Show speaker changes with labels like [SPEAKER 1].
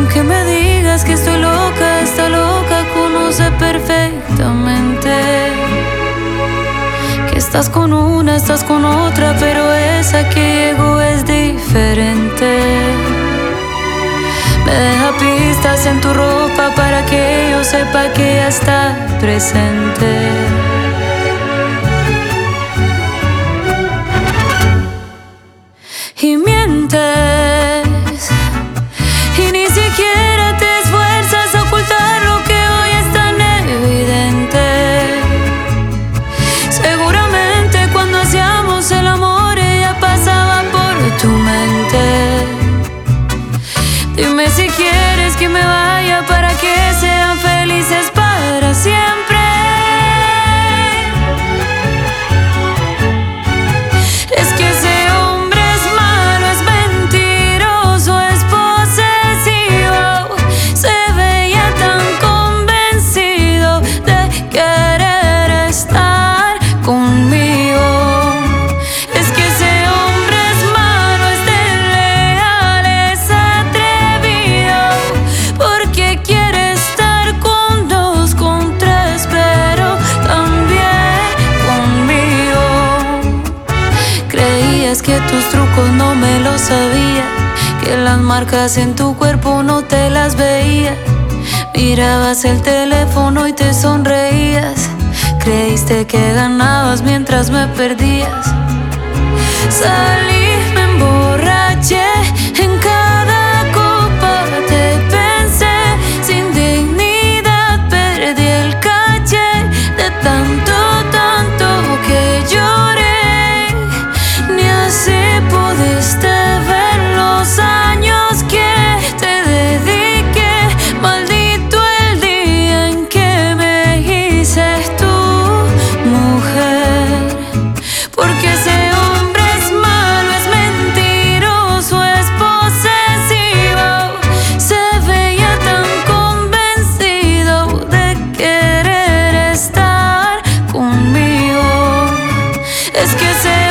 [SPEAKER 1] aunque me digas que estoy loca, esta loca conoce perfectamente que estás con una, estás con otra, pero esa que llegó es diferente. Me deja pistas en tu ropa para que yo sepa que ya está presente. Y mientes, y ni siquiera te esfuerzas a ocultar lo que hoy es tan evidente. Seguramente cuando hacíamos el amor ella pasaba por tu mente. Dime si quieres que me vaya para que sean felices para siempre. Es que ese hombre es malo, es mentiroso, es posesivo. Se veía tan convencido de querer estar conmigo. Es que ese hombre es malo, es desleal, es atrevido, porque quiere estar con dos, con tres, pero también conmigo. Creías que tus trucos no me los sabía, que las marcas en tu cuerpo no te las veía. Mirabas el teléfono y te sonreías. Creíste que ganabas mientras me perdías. Salí, me emborraché, en cada copa te pensé. Sin dignidad perdí el caché de tanto, tanto que lloré. Ni así pudiste ver los años que te dediqué. Maldito el día en que me hice tu mujer. Porque ese hombre es malo, es mentiroso, es posesivo. Se veía tan convencido de querer estar conmigo. Es que ese